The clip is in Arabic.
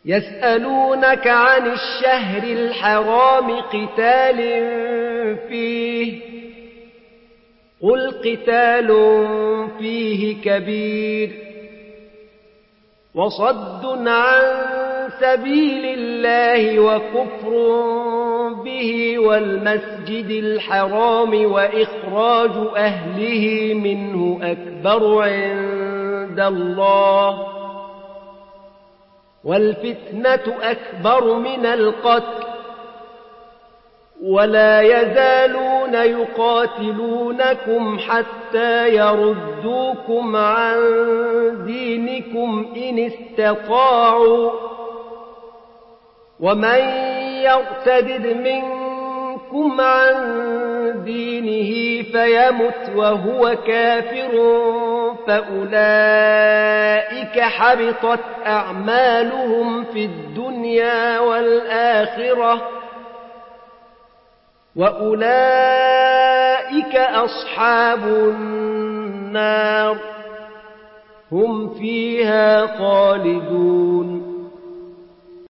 يسألونك عن الشهر الحرام قتال فيه قل قتال فيه كبير وصد عن سبيل الله وكفر به والمسجد الحرام وإخراج أهله منه أكبر عند الله والفتنة أكبر من القتل ولا يزالون يقاتلونكم حتى يردوكم عن دينكم إن استطاعوا ومن يرتد منكم عن دينه فيمت وهو كافر فأولئك حبطت أعمالهم في الدنيا والآخرة وأولئك أصحاب النار هم فيها خالدون